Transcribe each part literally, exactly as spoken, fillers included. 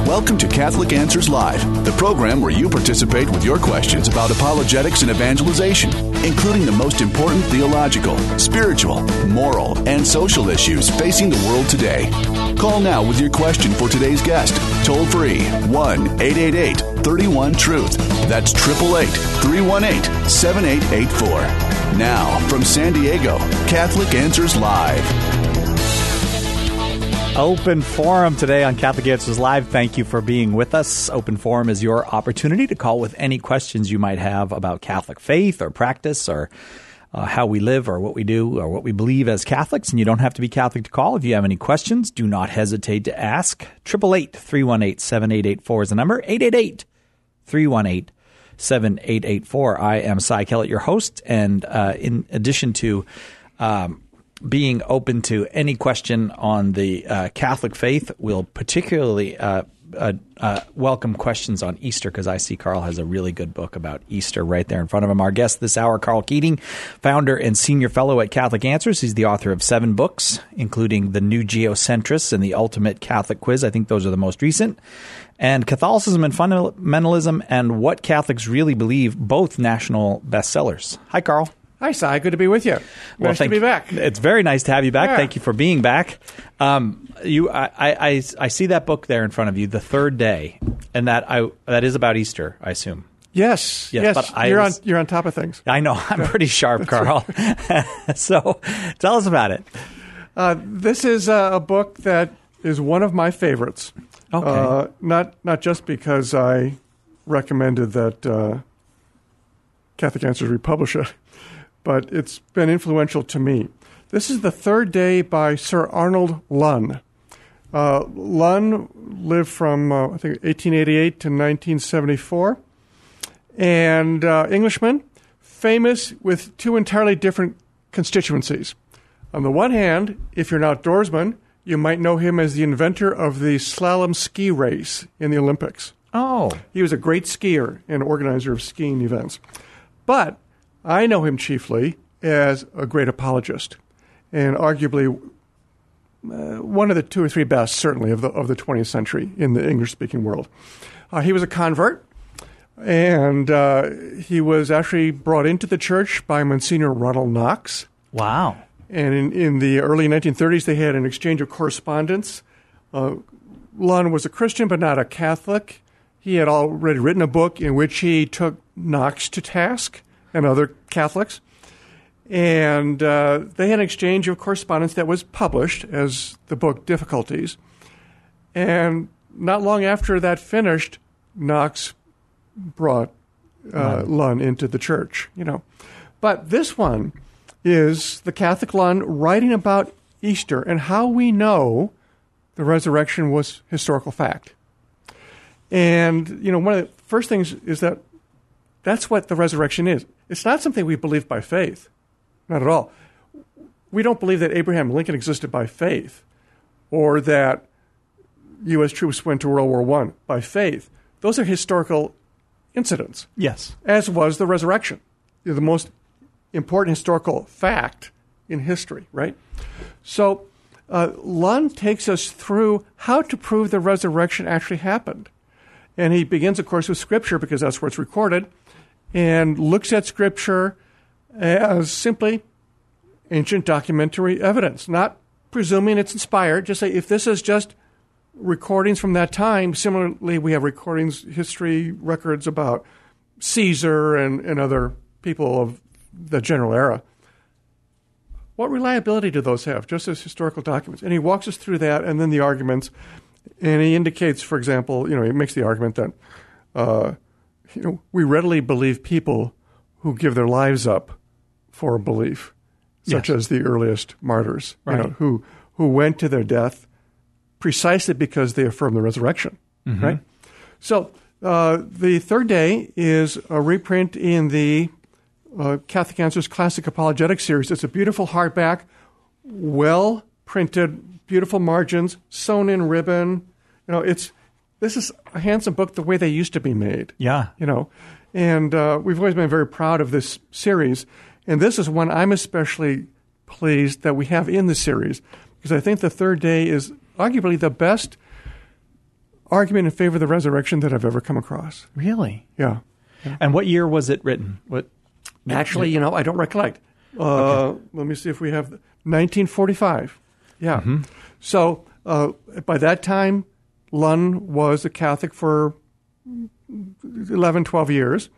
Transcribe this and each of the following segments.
Welcome to Catholic Answers Live, the program where you participate with your questions about apologetics and evangelization, including the most important theological, spiritual, moral, and social issues facing the world today. Call now with your question for today's guest. Toll free, one eight eight eight, three one, truth. That's eight eight eight, three one eight, seven eight eight four. Now, from San Diego, Catholic Answers Live. Open Forum today on Catholic Answers Live. Thank you for being with us. Open Forum is your opportunity to call with any questions you might have about Catholic faith or practice or uh, how we live or what we do or what we believe as Catholics. And you don't have to be Catholic to call. If you have any questions, do not hesitate to ask. eight eight eight, three one eight, seven eight eight four is the number. eight eight eight, three one eight, seven eight eight four. I am Cy Kellett, your host. And uh, in addition to um, being open to any question on the uh, Catholic faith, we'll particularly uh, uh, uh, welcome questions on Easter, because I see Carl has a really good book about Easter right there in front of him. Our guest this hour, Carl Keating, founder and senior fellow at Catholic Answers. He's the author of seven books, including The New Geocentrists and The Ultimate Catholic Quiz. I think those are the most recent. And Catholicism and Fundamentalism and What Catholics Really Believe, both national bestsellers. Hi, Carl. Hi, Cy. Good to be with you. Well, nice to be back. It's very nice to have you back. Yeah. Thank you for being back. Um, you, I, I, I see that book there in front of you, The Third Day, and that I that is about Easter, I assume. Yes, yes. yes. But I you're was, on you're on top of things. I know. I'm pretty sharp, Carl. So, tell us about it. Uh, this is a, a book that is one of my favorites. Okay. Uh, not not just because I recommended that uh, Catholic Answers republish it, but it's been influential to me. This is The Third Day by Sir Arnold Lunn. Uh, Lunn lived from, uh, I think, eighteen eighty-eight to nineteen seventy-four. And uh, Englishman, famous with two entirely different constituencies. On the one hand, if you're an outdoorsman, you might know him as the inventor of the slalom ski race in the Olympics. Oh. He was a great skier and organizer of skiing events. But I know him chiefly as a great apologist, and arguably uh, one of the two or three best, certainly, of the of the twentieth century in the English-speaking world. Uh, he was a convert, and uh, he was actually brought into the church by Monsignor Ronald Knox. Wow. And in, in the early nineteen thirties, they had an exchange of correspondence. Uh, Lunn was a Christian, but not a Catholic. He had already written a book in which he took Knox to task and other Catholics. And uh, they had an exchange of correspondence that was published as the book Difficulties. And not long after that finished, Knox brought uh, Lunn into the church, you know. But this one is the Catholic Lunn writing about Easter and how we know the resurrection was historical fact. And, you know, one of the first things is that that's what the resurrection is. It's not something we believe by faith. Not at all. We don't believe that Abraham Lincoln existed by faith or that U S troops went to World War One by faith. Those are historical incidents. Yes. As was the resurrection. They're the most important historical fact in history, right? So uh, Lunn takes us through how to prove the resurrection actually happened. And he begins, of course, with Scripture, because that's where it's recorded, and looks at Scripture as simply ancient documentary evidence, not presuming it's inspired. Just say, if this is just recordings from that time, similarly, we have recordings, history records about Caesar and, and other people of the general era. What reliability do those have, just as historical documents? And he walks us through that, and then the arguments. And he indicates, for example, you know, he makes the argument that uh, you know, we readily believe people who give their lives up for a belief, such yes. as the earliest martyrs, right. you know, who who went to their death precisely because they affirm the resurrection, mm-hmm. right? So uh, the Third Day is a reprint in the uh, Catholic Answers Classic Apologetics series. It's a beautiful hardback, well printed, beautiful margins, sewn in ribbon. You know, it's this is a handsome book the way they used to be made. Yeah. You know, and uh, we've always been very proud of this series. And this is one I'm especially pleased that we have in the series, because I think the Third Day is arguably the best argument in favor of the resurrection that I've ever come across. Really? Yeah. yeah. And what year was it written? What? Actually, you know, I don't recollect. Uh, okay. Let me see if we have nineteen forty-five. Yeah. Mm-hmm. So uh, by that time, Lund was a Catholic for eleven, twelve years,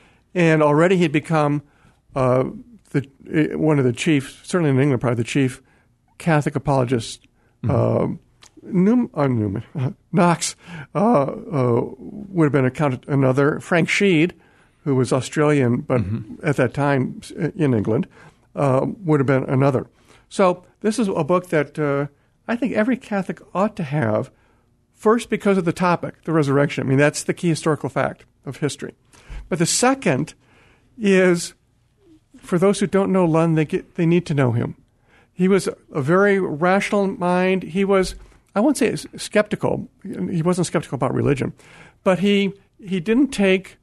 and already he'd become uh, the one of the chief, certainly in England, probably the chief Catholic apologist. Mm-hmm. Uh, Newman, uh, Newman uh, Knox uh, uh, would have been accounted another. Frank Sheed, who was Australian, but mm-hmm. at that time in England, uh, would have been another. So this is a book that uh, I think every Catholic ought to have, first because of the topic, the resurrection. I mean, that's the key historical fact of history. But the second is, for those who don't know Lund, they get, they need to know him. He was a very rational mind. He was, I won't say skeptical. He wasn't skeptical about religion. But he he didn't take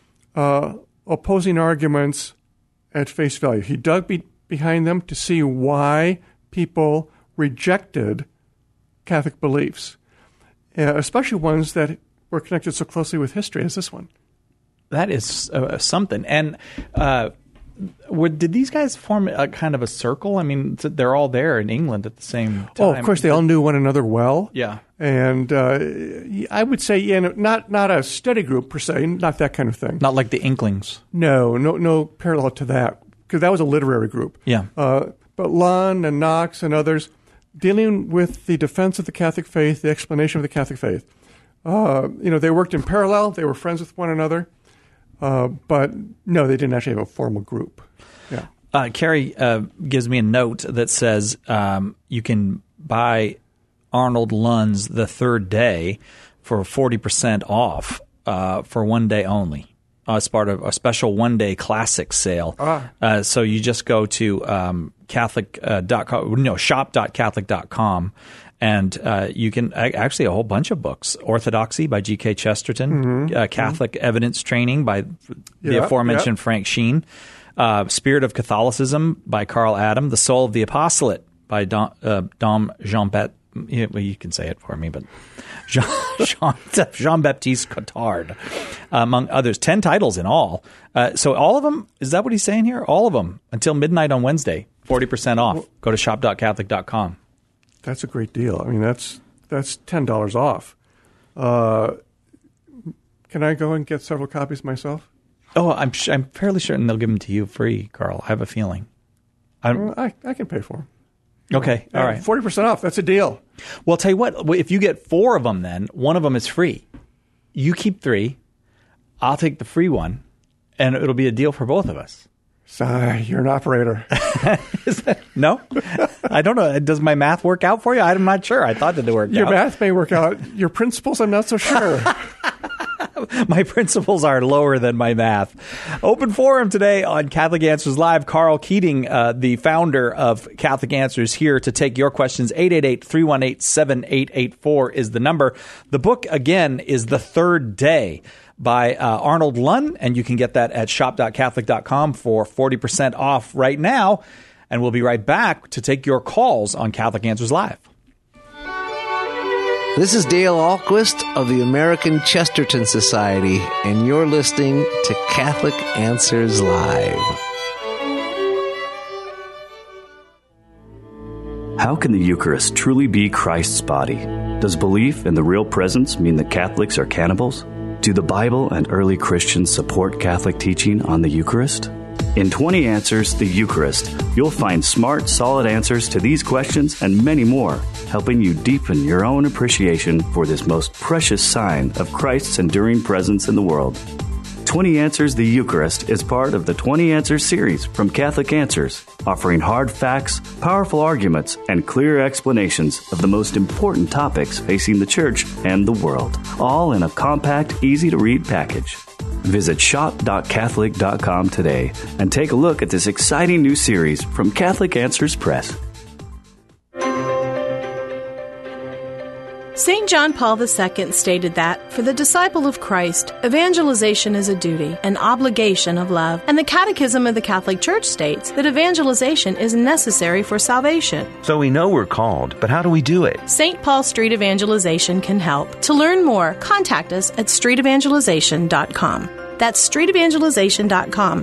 uh, opposing arguments at face value. He dug be, behind them to see why people rejected Catholic beliefs, uh, especially ones that were connected so closely with history as this one. That is uh, something. And uh, would, did these guys form a kind of a circle? I mean, they're all there in England at the same time. Oh, of course, they all knew one another well. Yeah. And uh, I would say, yeah, not not a study group per se, not that kind of thing. Not like the Inklings. No, no, no parallel to that, because that was a literary group. Yeah. Uh, but Lund and Knox and others dealing with the defense of the Catholic faith, the explanation of the Catholic faith. Uh, you know, they worked in parallel. They were friends with one another. Uh, but no, they didn't actually have a formal group. Yeah. Uh, Carrie uh, gives me a note that says um, you can buy Arnold Lund's The Third Day for forty percent off uh, for one day only. Uh, as part of a special one-day classic sale. Ah. Uh, so you just go to um, Catholic uh, dot com, no, shop dot catholic dot com, and uh, you can actually a whole bunch of books. Orthodoxy by G K Chesterton, mm-hmm. uh, Catholic mm-hmm. Evidence Training by the yep, aforementioned yep. Frank Sheen, uh, Spirit of Catholicism by Carl Adam, The Soul of the Apostolate by Dom, uh, Dom Jean-Baptiste. Yeah, well, you can say it for me, but Jean, Jean, Jean-Baptiste Cotard, uh, among others. Ten titles in all. Uh, so all of them, is that what he's saying here? All of them until midnight on Wednesday, forty percent off. Well, go to shop dot catholic dot com. That's a great deal. I mean, that's that's ten dollars off. Uh, can I go and get several copies myself? Oh, I'm I'm fairly certain they'll give them to you free, Carl. I have a feeling. Well, I, I can pay for them. Okay, all right. forty percent off. That's a deal. Well, I'll tell you what. If you get four of them, then one of them is free. You keep three. I'll take the free one, and it'll be a deal for both of us. Sorry, you're an operator. Is that, no? I don't know. Does my math work out for you? I'm not sure. I thought that it worked Your out. Your math may work out. Your principles, I'm not so sure. My principles are lower than my math. Open forum today on Catholic Answers Live. Carl Keating, uh, the founder of Catholic Answers, here to take your questions. eight eight eight, three one eight, seven eight eight four is the number. The book, again, is The Third Day by uh, Arnold Lund, and you can get that at shop dot catholic dot com for forty percent off right now. And we'll be right back to take your calls on Catholic Answers Live. This is Dale Ahlquist of the American Chesterton Society, and you're listening to Catholic Answers Live. How can the Eucharist truly be Christ's body? Does belief in the real presence mean that Catholics are cannibals? Do the Bible and early Christians support Catholic teaching on the Eucharist? In twenty Answers, the Eucharist, you'll find smart, solid answers to these questions and many more, helping you deepen your own appreciation for this most precious sign of Christ's enduring presence in the world. twenty Answers, the Eucharist is part of the twenty Answers series from Catholic Answers, offering hard facts, powerful arguments, and clear explanations of the most important topics facing the Church and the world, all in a compact, easy-to-read package. Visit shop dot catholic dot com today and take a look at this exciting new series from Catholic Answers Press. Saint John Paul the Second stated that, for the disciple of Christ, evangelization is a duty, an obligation of love, and the Catechism of the Catholic Church states that evangelization is necessary for salvation. So we know we're called, but how do we do it? Saint Paul Street Evangelization can help. To learn more, contact us at street evangelization dot com. That's street evangelization dot com.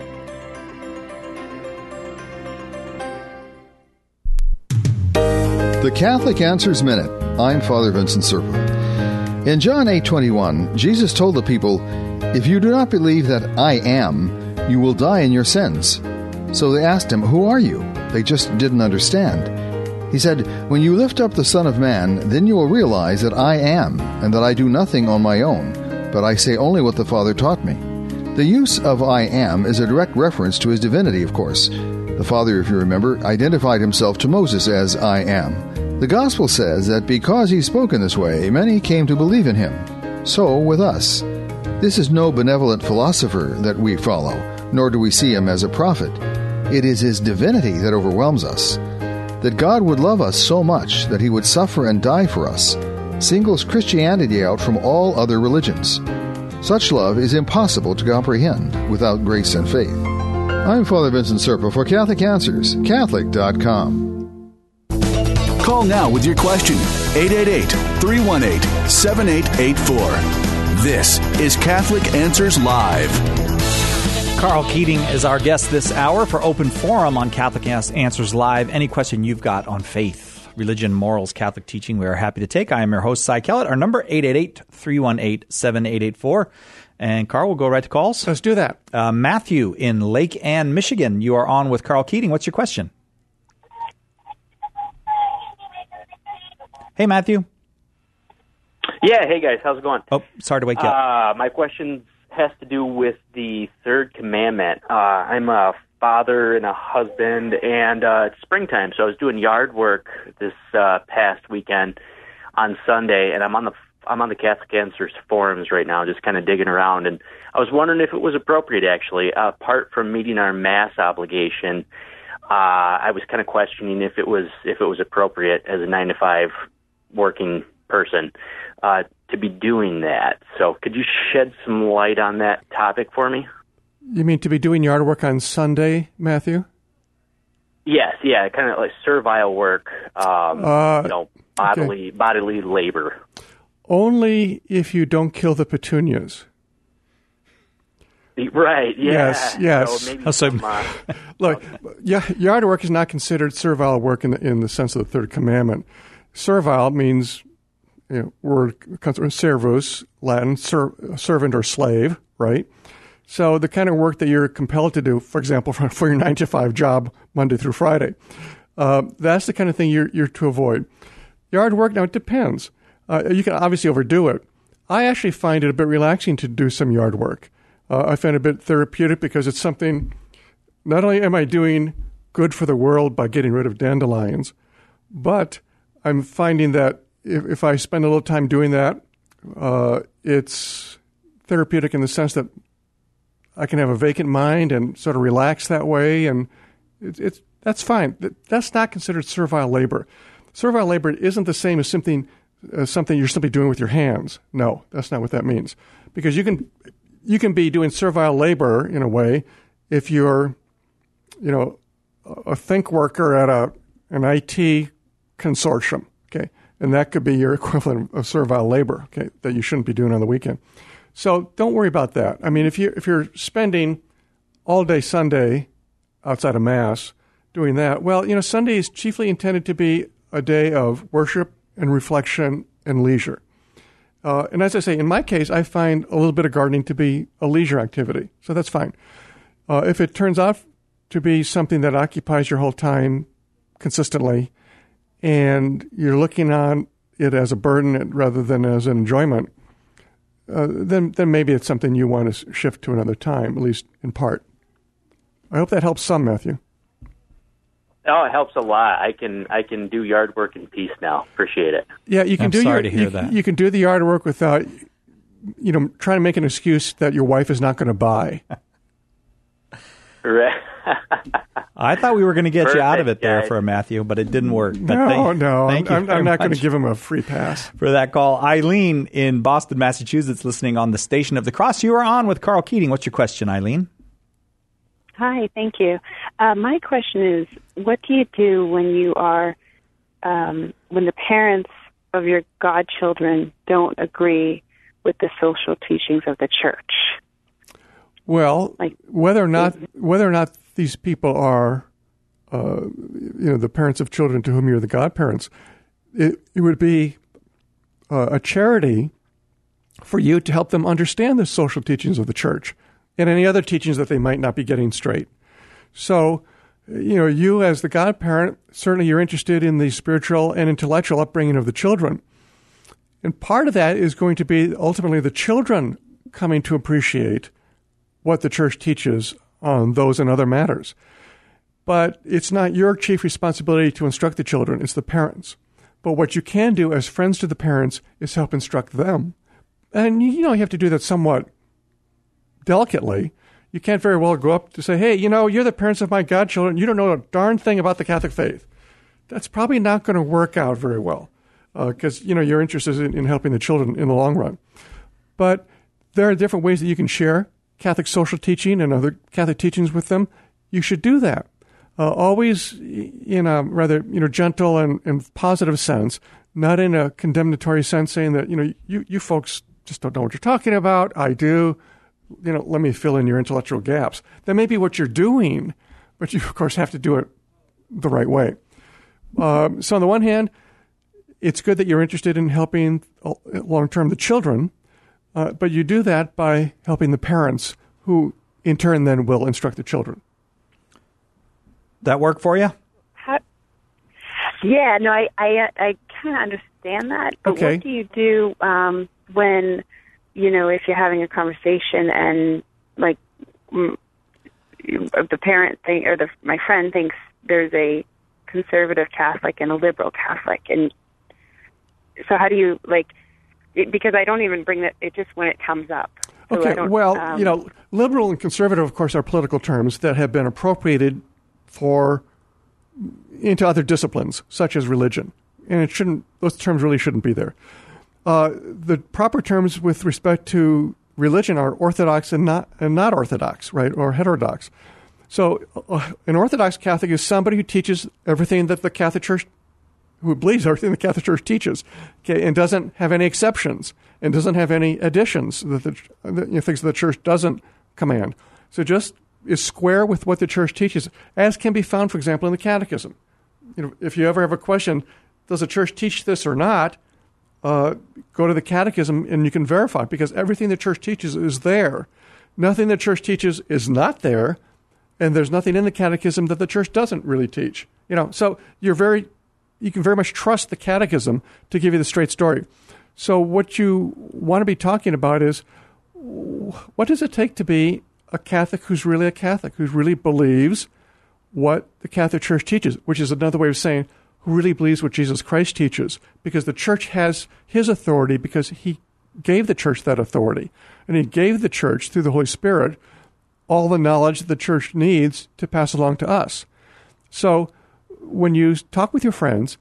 The Catholic Answers Minute. I'm Father Vincent Serpa. In John eight twenty-one, Jesus told the people, "If you do not believe that I am, you will die in your sins." So they asked him, "Who are you?" They just didn't understand. He said, "When you lift up the Son of Man, then you will realize that I am, and that I do nothing on my own, but I say only what the Father taught me." The use of I am is a direct reference to his divinity, of course. The Father, if you remember, identified himself to Moses as I am. The Gospel says that because he spoke in this way, many came to believe in him. So with us. This is no benevolent philosopher that we follow, nor do we see him as a prophet. It is his divinity that overwhelms us. That God would love us so much that he would suffer and die for us singles Christianity out from all other religions. Such love is impossible to comprehend without grace and faith. I'm Father Vincent Serpa for Catholic Answers, Catholic dot com. Call now with your question, eight eight eight, three one eight, seven eight eight four. This is Catholic Answers Live. Carl Keating is our guest this hour for Open Forum on Catholic Answers Live. Any question you've got on faith, religion, morals, Catholic teaching, we are happy to take. I am your host, Cy Kellett. Our number, eight eight eight, three one eight, seven eight eight four. And Carl, we'll go right to calls. Let's do that. Uh, Matthew in Lake Ann, Michigan. You are on with Carl Keating. What's your question? Hey, Matthew. Yeah, hey, guys. How's it going? Oh, sorry to wake you up. Uh, my question has to do with the third commandment. Uh, I'm a father and a husband, and uh, it's springtime, so I was doing yard work this uh, past weekend on Sunday, and I'm on the I'm on the Catholic Answers forums right now, just kind of digging around, and I was wondering if it was appropriate, actually, apart from meeting our Mass obligation. Uh, I was kind of questioning if it was if it was appropriate as a nine to five working person uh, to be doing that. So could you shed some light on that topic for me? You mean to be doing yard work on Sunday, Matthew? Yes, yeah, kind of like servile work, um, uh, you know, bodily okay. bodily labor. Only if you don't kill the petunias. Right, yeah. Yes, yes. So maybe some, uh, Look, yeah, yard work is not considered servile work in the, in the sense of the third commandment. Servile means, you know, word comes from servus, Latin, ser, servant or slave, right? So the kind of work that you're compelled to do, for example, for, for your nine to five job, Monday through Friday, uh, that's the kind of thing you're, you're to avoid. Yard work, now it depends. Uh, you can obviously overdo it. I actually find it a bit relaxing to do some yard work. Uh, I find it a bit therapeutic because it's something, not only am I doing good for the world by getting rid of dandelions, but I'm finding that if, if I spend a little time doing that, uh, it's therapeutic in the sense that I can have a vacant mind and sort of relax that way, and it's, it's that's fine. That's not considered servile labor. Servile labor isn't the same as something uh, something you're simply doing with your hands. No, that's not what that means. Because you can you can be doing servile labor in a way if you're, you know, a think worker at a an I T consortium, okay, and that could be your equivalent of servile labor, okay, that you shouldn't be doing on the weekend. So don't worry about that. I mean, if you if you're spending all day Sunday outside of Mass doing that, well, you know, Sunday is chiefly intended to be a day of worship and reflection and leisure. Uh, and as I say, in my case, I find a little bit of gardening to be a leisure activity, so that's fine. Uh, if it turns out to be something that occupies your whole time consistently, and you're looking on it as a burden rather than as an enjoyment, uh, then then maybe it's something you want to shift to another time, at least in part. I hope that helps some, Matthew. Oh, it helps a lot. I can I can do yard work in peace now. Appreciate it. Yeah, you can I'm do sorry your, to hear you, that. You can do the yard work without, you know, trying to make an excuse that your wife is not going to buy. Right. I thought we were going to get Perfect, you out of it there guys. for a Matthew, but it didn't work. But No, thank, no, thank I'm, you I'm very not going to much give him a free pass. for that call. Eileen in Boston, Massachusetts, listening on the Station of the Cross. You are on with Carl Keating. What's your question, Eileen? Hi, thank you. Uh, my question is, what do you do when you are, um, when the parents of your godchildren don't agree with the social teachings of the church? Well, Like- whether or not whether or not these people are, uh, you know, the parents of children to whom you're the godparents, it, it would be uh, a charity for you to help them understand the social teachings of the church and any other teachings that they might not be getting straight. So, you know, you as the godparent, certainly you're interested in the spiritual and intellectual upbringing of the children. And part of that is going to be ultimately the children coming to appreciate what the church teaches on those and other matters. But it's not your chief responsibility to instruct the children, it's the parents. But what you can do as friends to the parents is help instruct them. And, you know, you have to do that somewhat delicately. You can't very well go up to say, hey, you know, you're the parents of my godchildren. You don't know a darn thing about the Catholic faith. That's probably not going to work out very well because, uh, you know, you're interested in, in helping the children in the long run. But there are different ways that you can share Catholic social teaching and other Catholic teachings with them. You should do that. Uh, always in a rather, you know, gentle and, and positive sense, not in a condemnatory sense saying that, you know, you, you folks just don't know what you're talking about. I do. You know, let me fill in your intellectual gaps. That may be what you're doing, but you, of course, have to do it the right way. Um, so on the one hand, it's good that you're interested in helping uh, long-term the children, uh, but you do that by helping the parents who, in turn, then will instruct the children. That work for you? How, yeah, no, I I, I kind of understand that. But Okay. what do you do um, when, you know, if you're having a conversation and, like, mm, the parent thing or the my friend thinks there's a conservative Catholic and a liberal Catholic, and so how do you, like, it, because I don't even bring that, it just when it comes up. So I Okay, don't, well, um, you know, liberal and conservative, of course, are political terms that have been appropriated for into other disciplines, such as religion. And it shouldn't; those terms really shouldn't be there. Uh, the proper terms with respect to religion are orthodox and not and not orthodox, right, or heterodox. So, uh, an Orthodox Catholic is somebody who teaches everything that the Catholic Church, who believes everything the Catholic Church teaches, okay, and doesn't have any exceptions and doesn't have any additions that the that, you know, things that the Church doesn't command. So, just is square with what the Church teaches, as can be found, for example, in the Catechism. You know, if you ever have a question, does the Church teach this or not? Uh, go to the Catechism and you can verify, because everything the Church teaches is there. Nothing the Church teaches is not there, and there's nothing in the Catechism that the Church doesn't really teach. You know, so you're very, you can very much trust the Catechism to give you the straight story. So what you want to be talking about is, what does it take to be a Catholic who's really a Catholic, who really believes what the Catholic Church teaches, which is another way of saying who really believes what Jesus Christ teaches, because the Church has his authority because he gave the Church that authority. And he gave the Church, through the Holy Spirit, all the knowledge that the Church needs to pass along to us. So when you talk with your friends,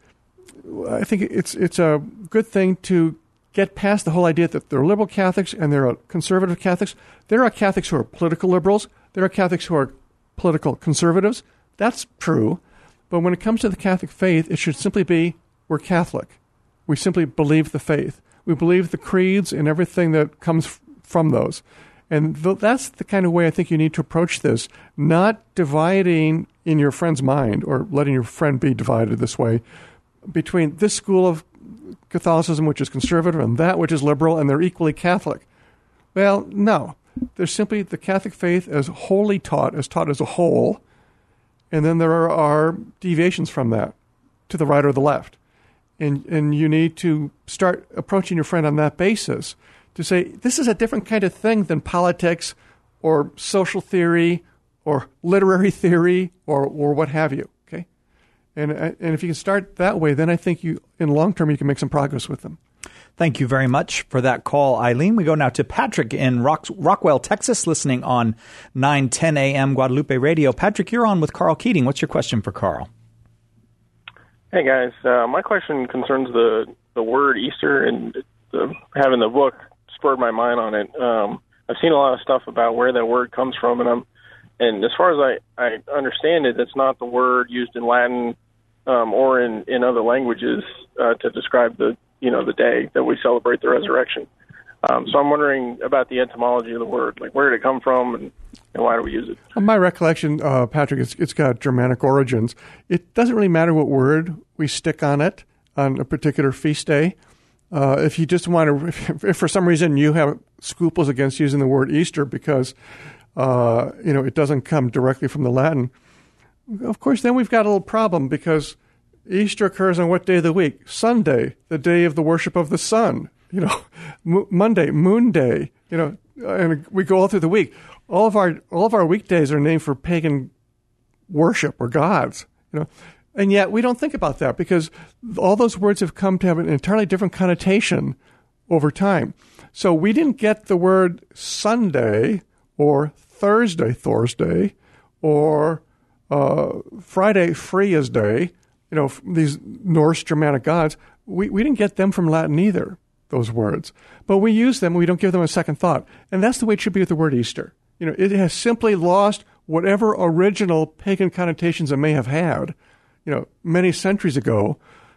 I think it's it's a good thing to get past the whole idea that there are liberal Catholics and there are conservative Catholics. There are Catholics who are political liberals. There are Catholics who are political conservatives. That's true. But when it comes to the Catholic faith, it should simply be, we're Catholic. We simply believe the faith. We believe the creeds and everything that comes f- from those. And th- that's the kind of way I think you need to approach this, not dividing in your friend's mind or letting your friend be divided this way between this school of Catholicism, which is conservative, and that which is liberal, and they're equally Catholic. Well, no. There's simply the Catholic faith as wholly taught, as taught as a whole, and then there are, are deviations from that to the right or the left. And and you need to start approaching your friend on that basis to say, this is a different kind of thing than politics or social theory or literary theory or, or what have you. Okay, And and if you can start that way, then I think you, in long term, you can make some progress with them. Thank you very much for that call, Eileen. We go now to Patrick in Rock, Rockwell, Texas, listening on nine ten a.m. Guadalupe Radio. Patrick, you're on with Carl Keating. What's your question for Carl? Hey, guys. Uh, my question concerns the, the word Easter, and the, having the book spurred my mind on it. Um, I've seen a lot of stuff about where that word comes from, and I'm and as far as I, I understand it, it's not the word used in Latin um, or in, in other languages uh, to describe the you know the day that we celebrate the resurrection. Um, so I'm wondering about the etymology of the word, like where did it come from, and, and why do we use it? On my recollection, uh, Patrick, it's, it's got Germanic origins. It doesn't really matter what word we stick on it on a particular feast day. Uh, if you just want to, if, if for some reason you have scruples against using the word Easter because uh, you know it doesn't come directly from the Latin, of course, then we've got a little problem because Easter occurs on what day of the week? Sunday, the day of the worship of the sun. You know, M- Monday, Moon Day. You know, and we go all through the week. All of our all of our weekdays are named for pagan worship or gods. You know, and yet we don't think about that because all those words have come to have an entirely different connotation over time. So we didn't get the word Sunday or Thursday, Thursday, or uh, Friday, Freya's Day. You know, these Norse Germanic gods, we, we didn't get them from Latin either, those words. But we use them, we don't give them a second thought. And that's the way it should be with the word Easter. You know, it has simply lost whatever original pagan connotations it may have had, you know, many centuries ago,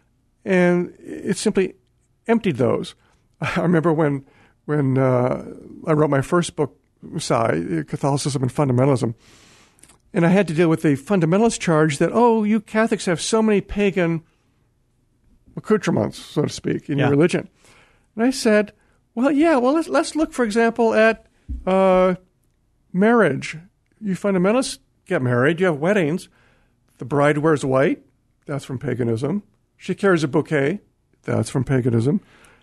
and it simply emptied those. I remember when when uh, I wrote my first book, Psi, Catholicism and Fundamentalism, and I had to deal with the fundamentalist charge that, oh, you Catholics have so many pagan accoutrements, so to speak, in yeah. your religion. And I said, well, yeah, well, let's, let's look, for example, at uh, marriage. You fundamentalists get married, you have weddings. The bride wears white, that's from paganism. She carries a bouquet, that's from paganism.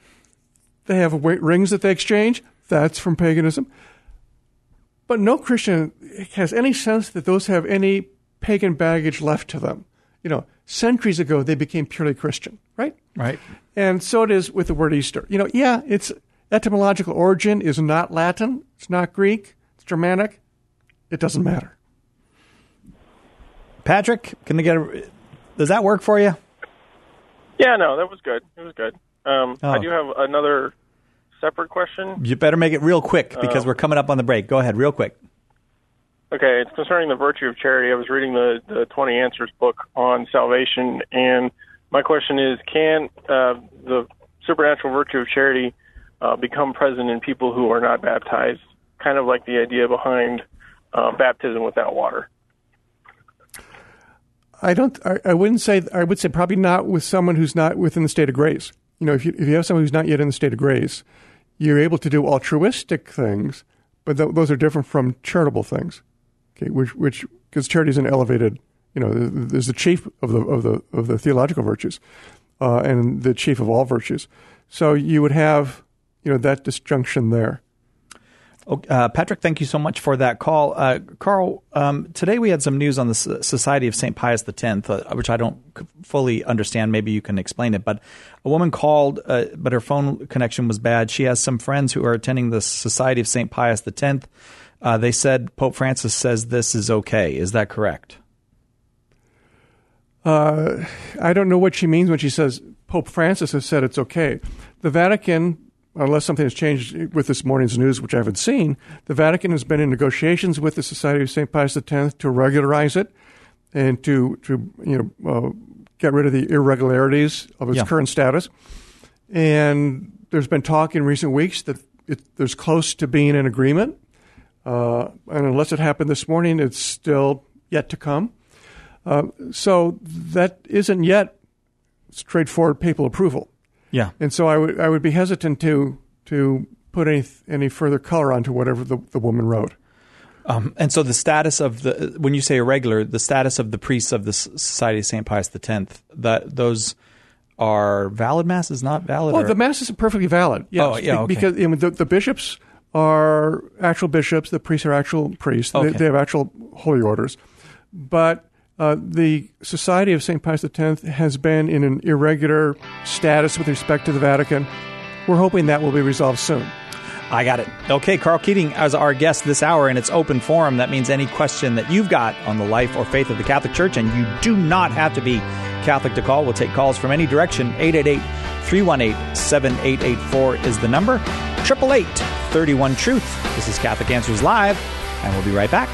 They have rings that they exchange, that's from paganism. But no Christian has any sense that those have any pagan baggage left to them. You know, centuries ago, they became purely Christian, right? Right. And so it is with the word Easter. You know, yeah, its etymological origin is not Latin, it's not Greek, it's Germanic. It doesn't matter. Patrick, can I get a, does that work for you? Yeah, no, that was good. It was good. Um, oh. I do have another separate question. You better make it real quick because um, we're coming up on the break. Go ahead, real quick. Okay, it's concerning the virtue of charity. I was reading the, the twenty Answers book on salvation, and my question is, can uh, the supernatural virtue of charity uh, become present in people who are not baptized, kind of like the idea behind uh, baptism without water? I don't. I, I wouldn't say. I would say probably not with someone who's not within the state of grace. You know, if you if you have someone who's not yet in the state of grace, you're able to do altruistic things, but th- those are different from charitable things. Okay, which which because charity is an elevated. You know, there's the chief of the of the of the theological virtues, uh, and the chief of all virtues. So you would have, you know, that disjunction there. Uh, Patrick, thank you so much for that call. Uh, Carl, um, today we had some news on the Society of Saint Pius X, uh, which I don't fully understand. Maybe you can explain it. But a woman called, uh, but her phone connection was bad. She has some friends who are attending the Society of Saint Pius X. Uh, they said Pope Francis says this is okay. Is that correct? Uh, I don't know what she means when she says Pope Francis has said it's okay. The Vatican, unless something has changed with this morning's news, which I haven't seen, the Vatican has been in negotiations with the Society of Saint Pius X to regularize it and to, to you know, uh, get rid of the irregularities of its yeah. current status. And there's been talk in recent weeks that it, there's close to being an agreement. Uh, and unless it happened this morning, it's still yet to come. Uh, so that isn't yet straightforward papal approval. Yeah, and so I would I would be hesitant to to put any any further color onto whatever the, the woman wrote. Um, and so the status of the when you say irregular, the status of the priests of the Society of Saint Pius X, that those are valid masses, not valid. Well, or? the masses are perfectly valid. Yes, oh, yeah, okay. Because you know, the, the bishops are actual bishops, the priests are actual priests. Okay. They, they have actual holy orders, but Uh, the Society of Saint Pius X has been in an irregular status with respect to the Vatican. We're hoping that will be resolved soon. I got it. Okay, Carl Keating as our guest this hour, and it's open forum. That means any question that you've got on the life or faith of the Catholic Church, and you do not have to be Catholic to call. We'll take calls from any direction. eight eight eight, three one eight, seven eight eight four is the number. eight eight eight, three one, truth. This is Catholic Answers Live, and we'll be right back.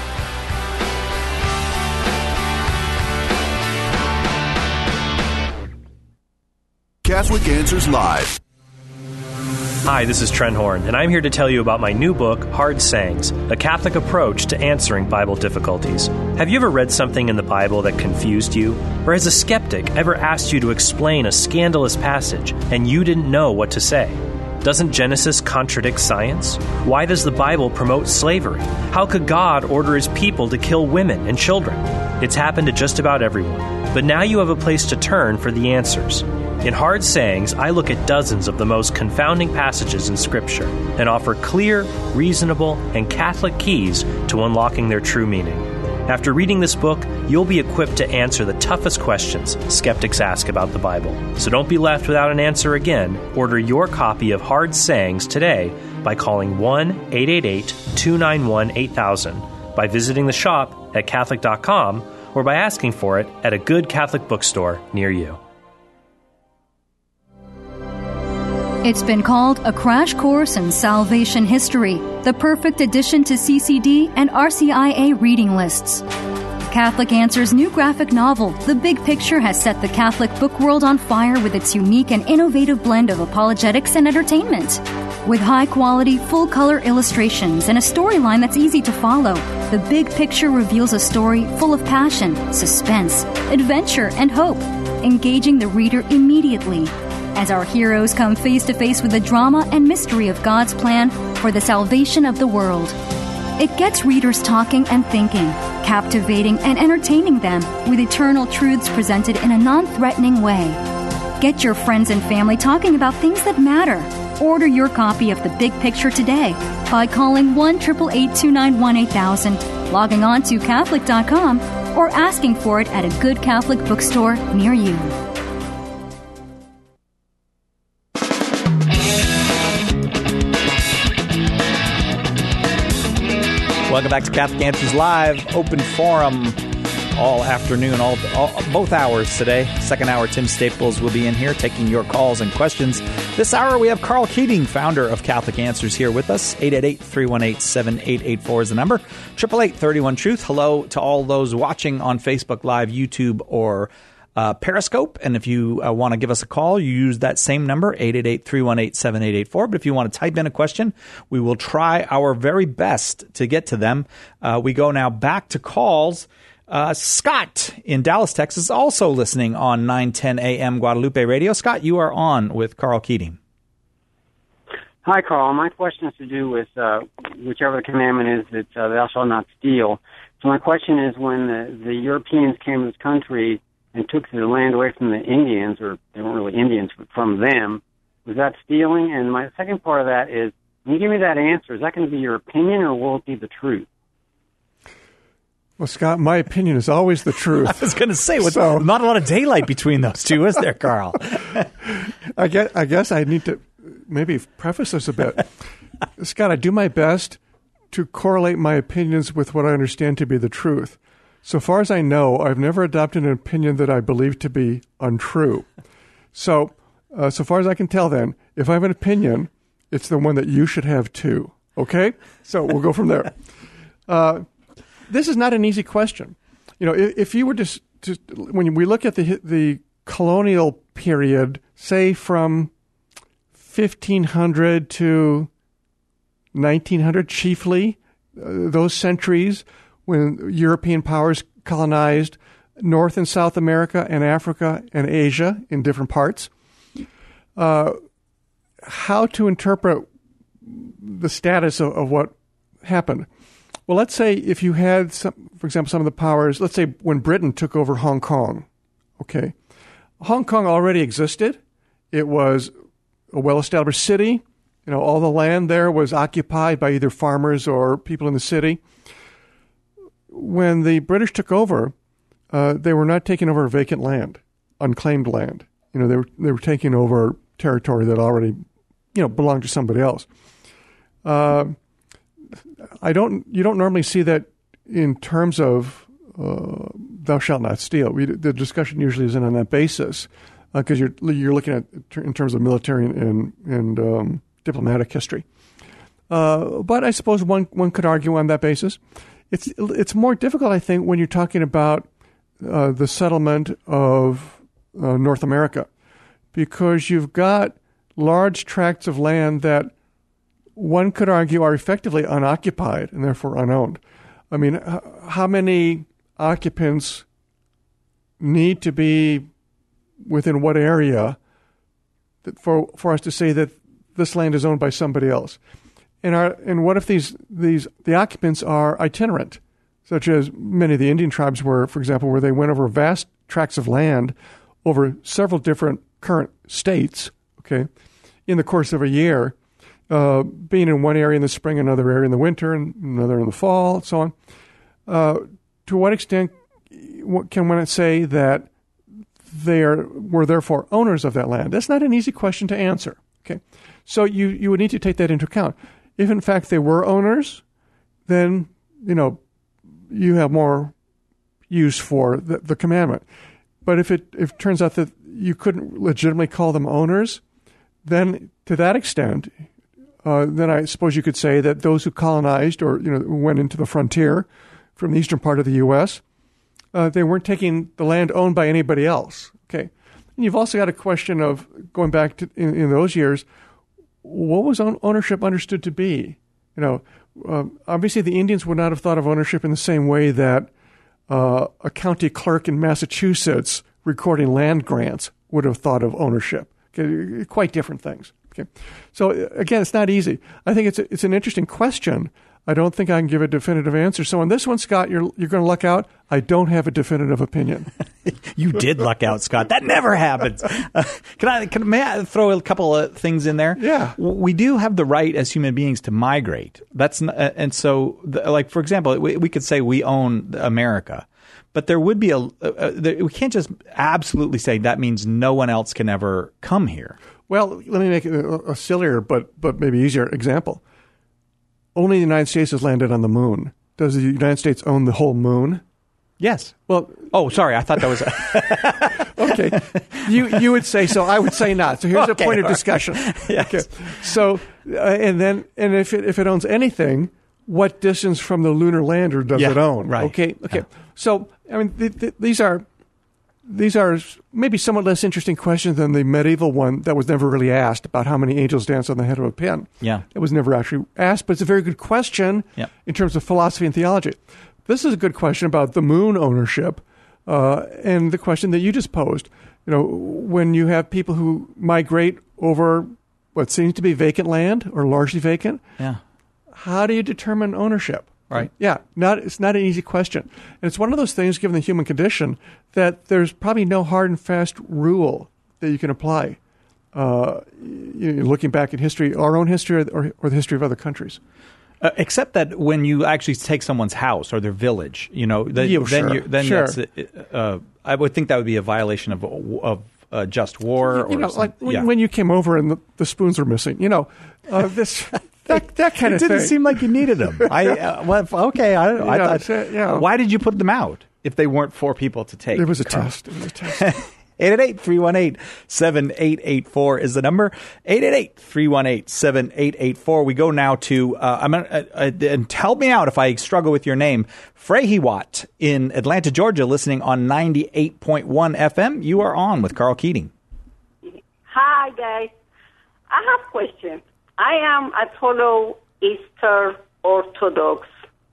Catholic Answers Live. Hi, this is Trent Horn, and I'm here to tell you about my new book, Hard Sayings, A Catholic Approach to Answering Bible Difficulties. Have you ever read something in the Bible that confused you? Or has a skeptic ever asked you to explain a scandalous passage and you didn't know what to say? Doesn't Genesis contradict science? Why does the Bible promote slavery? How could God order his people to kill women and children? It's happened to just about everyone. But now you have a place to turn for the answers. In Hard Sayings, I look at dozens of the most confounding passages in Scripture and offer clear, reasonable, and Catholic keys to unlocking their true meaning. After reading this book, you'll be equipped to answer the toughest questions skeptics ask about the Bible. So don't be left without an answer again. Order your copy of Hard Sayings today by calling one eight eight eight, two nine one, eight thousand, by visiting the shop at Catholic dot com, or by asking for it at a good Catholic bookstore near you. It's been called a crash course in salvation history, the perfect addition to C C D and R C I A reading lists. Catholic Answers' new graphic novel, The Big Picture, has set the Catholic book world on fire with its unique and innovative blend of apologetics and entertainment. With high-quality, full-color illustrations and a storyline that's easy to follow, The Big Picture reveals a story full of passion, suspense, adventure, and hope, engaging the reader immediately as our heroes come face-to-face with the drama and mystery of God's plan for the salvation of the world. It gets readers talking and thinking, captivating and entertaining them with eternal truths presented in a non-threatening way. Get your friends and family talking about things that matter. Order your copy of The Big Picture today by calling one eight eight eight, two nine one, eight thousand, logging on to Catholic dot com, or asking for it at a good Catholic bookstore near you. Welcome back to Catholic Answers Live, open forum all afternoon, all, all both hours today. Second hour, Tim Staples will be in here taking your calls and questions. This hour, we have Carl Keating, founder of Catholic Answers, here with us. eight eight eight, three one eight, seven eight eight four is the number. eight eight eight, three one, truth. Hello to all those watching on Facebook Live, YouTube, or uh, Periscope. And if you uh, want to give us a call, you use that same number, eight eight eight, three one eight, seven eight eight four. But if you want to type in a question, we will try our very best to get to them. Uh, we go now back to calls. Uh, Scott in Dallas, Texas, also listening on nine ten A M Guadalupe Radio. Scott, you are on with Carl Keating. Hi, Carl. My question has to do with uh, whichever the commandment is that uh, thou shalt not steal. So my question is, when the, the Europeans came to this country and took the land away from the Indians, or they weren't really Indians, but from them, was that stealing? And my second part of that is, when you give me that answer, is that going to be your opinion, or will it be the truth? Well, Scott, my opinion is always the truth. I was going to say, with so, not a lot of daylight between those two, is there, Carl? I guess, I guess I need to maybe preface this a bit. Scott, I do my best to correlate my opinions with what I understand to be the truth. So far as I know, I've never adopted an opinion that I believe to be untrue. So, uh, so far as I can tell then, if I have an opinion, it's the one that you should have too. Okay? So we'll go from there. Uh, this is not an easy question. You know, if, if you were to, to, when we look at the the colonial period, say from fifteen hundred to nineteen hundred chiefly, uh, those centuries when European powers colonized North and South America and Africa and Asia in different parts, uh, how to interpret the status of, of what happened. Well, let's say if you had, some, for example, some of the powers, let's say when Britain took over Hong Kong, okay, Hong Kong already existed. It was a well-established city. You know, all the land there was occupied by either farmers or people in the city. When the British took over, uh, they were not taking over vacant land, unclaimed land. You know, they were they were taking over territory that already, you know, belonged to somebody else. Uh, I don't. You don't normally see that in terms of uh, "thou shalt not steal." We, the discussion usually isn't on that basis because uh, you're you're looking at in terms of military and and um, diplomatic history. Uh, but I suppose one one could argue on that basis. It's it's more difficult, I think, when you're talking about uh, the settlement of uh, North America, because you've got large tracts of land that one could argue are effectively unoccupied and therefore unowned. I mean, h- how many occupants need to be within what area that for for us to say that this land is owned by somebody else? And are and what if these these the occupants are itinerant, such as many of the Indian tribes were, for example, where they went over vast tracts of land over several different current states, okay, in the course of a year, uh, being in one area in the spring, another area in the winter, and another in the fall, and so on. Uh, to what extent can one say that they are, were therefore owners of that land? That's not an easy question to answer, okay? So you, you would need to take that into account. If, in fact, they were owners, then, you know, you have more use for the, the commandment. But if it if it turns out that you couldn't legitimately call them owners, then to that extent, uh, then I suppose you could say that those who colonized or, you know, went into the frontier from the eastern part of the U S, uh, they weren't taking the land owned by anybody else. Okay. And you've also got a question of going back to in, in those years, what was ownership understood to be? You know, uh, obviously the Indians would not have thought of ownership in the same way that uh, a county clerk in Massachusetts recording land grants would have thought of ownership. Okay, quite different things. Okay, so again, it's not easy. I think it's a, it's an interesting question. I don't think I can give a definitive answer. So on this one, Scott, you're you're going to luck out. I don't have a definitive opinion. You did luck out, Scott. That never happens. Uh, can I? Can may I throw a couple of things in there? Yeah. We do have the right as human beings to migrate. That's not, and so, the, like for example, we, we could say we own America, but there would be a, a, a. We can't just absolutely say that means no one else can ever come here. Well, let me make a, a sillier but but maybe easier example. Only the United States has landed on the moon. Does the United States own the whole moon? Yes. Well, oh, sorry. I thought that was a okay. You you would say so. I would say not. So here's okay, a point of right. discussion. Yes. Okay. So uh, and then and if it if it owns anything, what distance from the lunar lander does yeah, it own? Right. Okay. Okay. Yeah. So I mean, th- th- these are these are maybe somewhat less interesting questions than the medieval one that was never really asked about how many angels dance on the head of a pin. Yeah. It was never actually asked, but it's a very good question yeah. in terms of philosophy and theology. This is a good question about the moon ownership uh, and the question that you just posed. You know, when you have people who migrate over what seems to be vacant land or largely vacant, yeah. how do you determine ownership? Right. Yeah. Not it's not an easy question. And it's one of those things, given the human condition, that there's probably no hard and fast rule that you can apply. Uh, you know, looking back at history, our own history or, or the history of other countries. Uh, except that when you actually take someone's house or their village, you know, the, yeah, then sure. you then sure. that's uh, I would think that would be a violation of of uh, just war. You or know, some, like when, yeah. when you came over and the, the spoons were missing. You know, uh, this that that kind it of thing. It didn't seem like you needed them. I uh, well, okay. I, I yeah, thought. uh, yeah. Why did you put them out if they weren't for people to take? It was a Carl? test. It was a test. eight eight eight, three one eight, seven eight eight four is the number. eight eight eight, three one eight, seven eight eight four. We go now to, uh, I'm gonna, uh, uh, and help me out if I struggle with your name, Frehiwat in Atlanta, Georgia, listening on ninety-eight point one F M. You are on with Carl Keating. Hi, guys. I have a question. I am a follow Eastern Orthodox.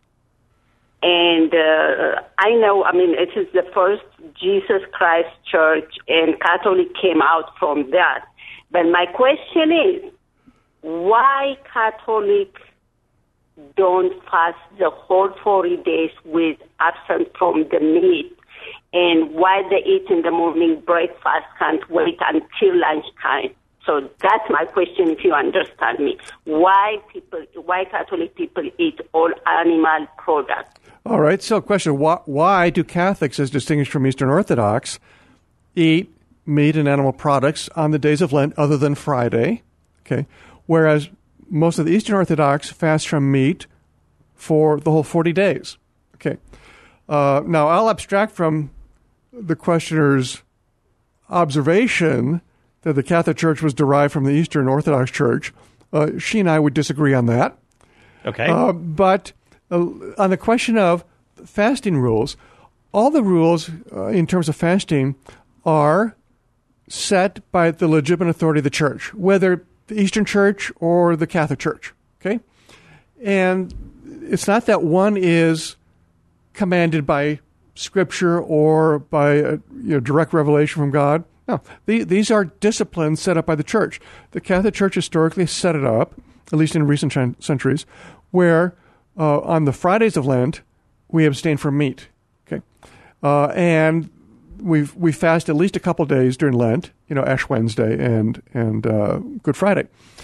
And uh, I know, I mean, it is the first Jesus Christ Church, and Catholic came out from that. But my question is, why Catholic don't fast the whole forty days with absent from the meat? And why they eat in the morning breakfast can't wait until lunchtime? So that's my question, if you understand me. Why people, why Catholic people eat all animal products? All right. So, question: Why, why do Catholics, as distinguished from Eastern Orthodox, eat meat and animal products on the days of Lent, other than Friday? Okay, whereas most of the Eastern Orthodox fast from meat for the whole forty days. Okay. Uh, now, I'll abstract from the questioner's observation that the Catholic Church was derived from the Eastern Orthodox Church. Uh, she and I would disagree on that. Okay. Uh, but uh, on the question of fasting rules, all the rules uh, in terms of fasting are set by the legitimate authority of the Church, whether the Eastern Church or the Catholic Church. Okay? And it's not that one is commanded by Scripture or by a, you know, direct revelation from God. No, the, these are disciplines set up by the Church. The Catholic Church historically set it up, at least in recent ch- centuries, where uh, on the Fridays of Lent, we abstain from meat. Okay, uh, and we we fast at least a couple days during Lent, you know, Ash Wednesday and, and uh, Good Friday.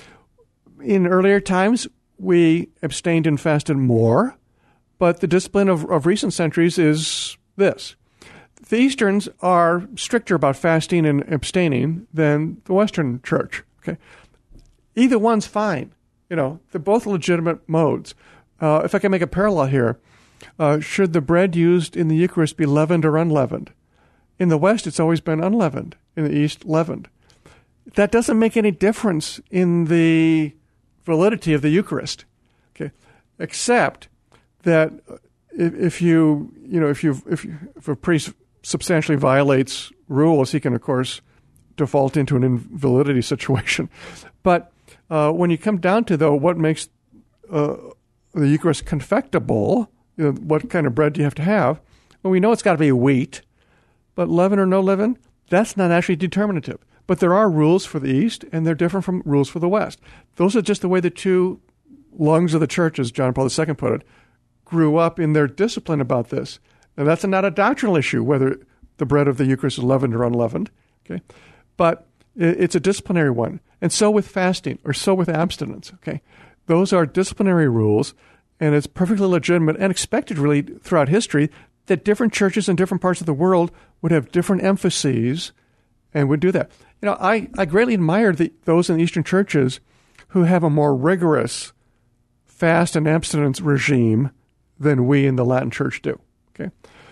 In earlier times, we abstained and fasted more, but the discipline of, of recent centuries is this. The Easterns are stricter about fasting and abstaining than the Western Church. Okay, either one's fine. You know, they're both legitimate modes. Uh, if I can make a parallel here, uh, should the bread used in the Eucharist be leavened or unleavened? In the West, it's always been unleavened. In the East, leavened. That doesn't make any difference in the validity of the Eucharist. Okay, except that if, if you, you know, if you, if, you, if a priest substantially violates rules, he can, of course, default into an invalidity situation. But uh, when you come down to, though, what makes uh, the Eucharist confectable, you know, what kind of bread do you have to have? Well, we know it's got to be wheat, but leaven or no leaven, that's not actually determinative. But there are rules for the East, and they're different from rules for the West. Those are just the way the two lungs of the church, as John Paul the Second put it, grew up in their discipline about this. And that's not a doctrinal issue, whether the bread of the Eucharist is leavened or unleavened. Okay, but it's a disciplinary one. And so with fasting, or so with abstinence. Okay, those are disciplinary rules, and it's perfectly legitimate and expected, really, throughout history, that different churches in different parts of the world would have different emphases and would do that. You know, I, I greatly admire the, those in the Eastern churches who have a more rigorous fast and abstinence regime than we in the Latin Church do. Okay.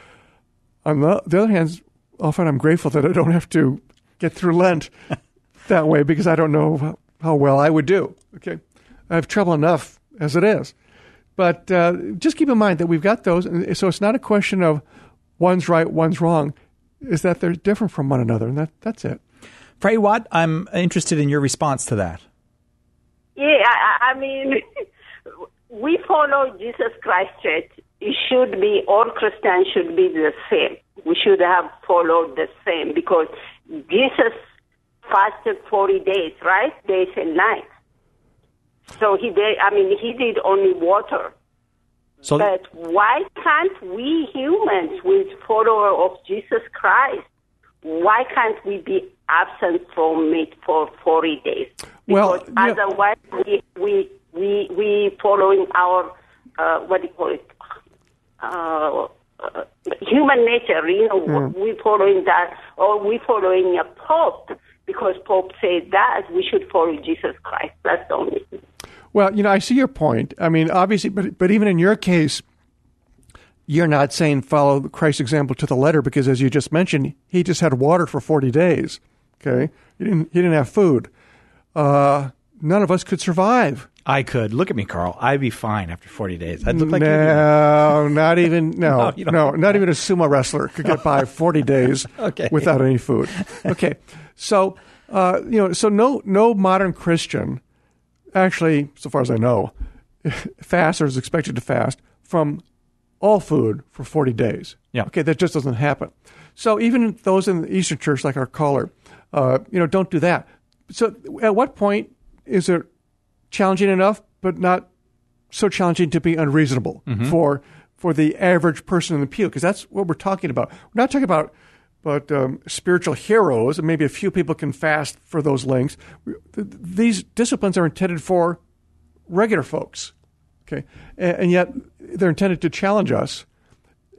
On the, the other hand, often I'm grateful that I don't have to get through Lent that way because I don't know how, how well I would do. Okay. I have trouble enough as it is. But uh, just keep in mind that we've got those. So it's not a question of one's right, one's wrong. Is that they're different from one another, and that, that's it. Frey Watt, I'm interested in your response to that. Yeah, I, I mean, we follow Jesus Christ Church. It should be, all Christians should be the same. We should have followed the same because Jesus fasted forty days, right? Days and nights. So he did, I mean, he did only water. So, but why can't we humans, with follower of Jesus Christ, why can't we be absent from meat for forty days? Because well, yeah. otherwise we, we, we, we following our, uh, what do you call it, uh, uh, human nature, you know, mm. we following that, or we following a Pope, because Pope said that we should follow Jesus Christ. That's the only thing. Well, you know, I see your point. I mean, obviously, but but even in your case, you're not saying follow Christ's example to the letter because, as you just mentioned, he just had water for forty days. Okay, he didn't he didn't have food. Uh, none of us could survive. I could. Look at me, Carl. I'd be fine after forty days. I'd look like no, not even no, no, no, not even a sumo wrestler could get by forty days okay. without any food. Okay, so uh, you know, so no no modern Christian. Actually, so far as I know, fasts or is expected to fast from all food for forty days. Yeah. Okay, that just doesn't happen. So even those in the Eastern Church, like our caller, uh, you know, don't do that. So at what point is it challenging enough, but not so challenging to be unreasonable mm-hmm. for for the average person in the pew? Because that's what we're talking about. We're not talking about But um, spiritual heroes, and maybe a few people can fast for those lengths. These disciplines are intended for regular folks, okay, and, and yet they're intended to challenge us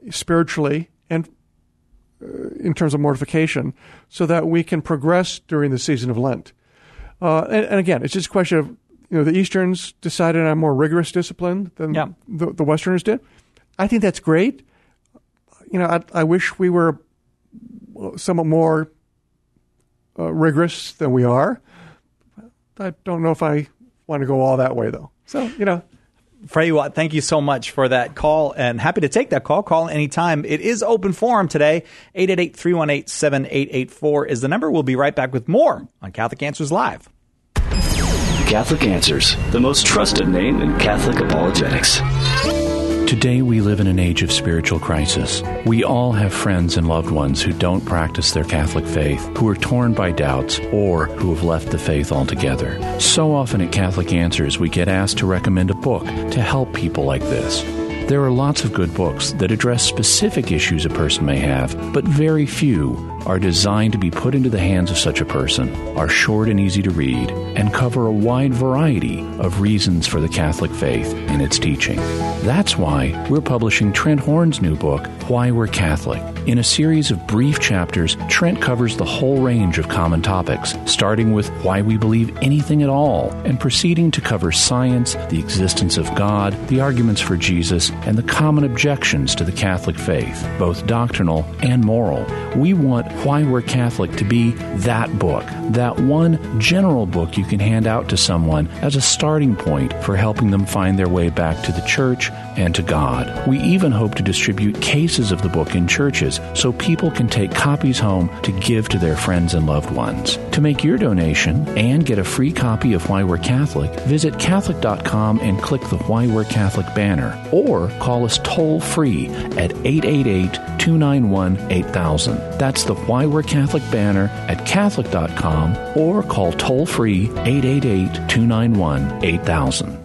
spiritually and uh, in terms of mortification, so that we can progress during the season of Lent. Uh, and, and again, it's just a question of, you know, the Easterns decided on a more rigorous discipline than yeah. the, the Westerners did. I think that's great. You know, I, I wish we were somewhat more uh, rigorous than we are. I don't know if I want to go all that way, though. So, you know. Frey Watt, thank you so much for that call, and happy to take that call. Call anytime. It is open forum today. eight eight eight, three one eight, seven eight eight four is the number. We'll be right back with more on Catholic Answers Live. Catholic Answers, the most trusted name in Catholic apologetics. Today we live in an age of spiritual crisis. We all have friends and loved ones who don't practice their Catholic faith, who are torn by doubts, or who have left the faith altogether. So often at Catholic Answers, we get asked to recommend a book to help people like this. There are lots of good books that address specific issues a person may have, but very few are designed to be put into the hands of such a person, are short and easy to read, and cover a wide variety of reasons for the Catholic faith and its teaching. That's why we're publishing Trent Horn's new book, Why We're Catholic. In a series of brief chapters, Trent covers the whole range of common topics, starting with why we believe anything at all, and proceeding to cover science, the existence of God, the arguments for Jesus, and the common objections to the Catholic faith, both doctrinal and moral. We want Why We're Catholic to be that book, that one general book you can hand out to someone as a starting point for helping them find their way back to the Church and to God. We even hope to distribute cases of the book in churches so people can take copies home to give to their friends and loved ones. To make your donation and get a free copy of Why We're Catholic, visit Catholic dot com and click the Why We're Catholic banner, or call us toll-free at eight eight eight, two nine one, eight thousand. That's the Why We're Catholic banner at Catholic dot com, or call toll-free eight eight eight, two nine one, eight thousand.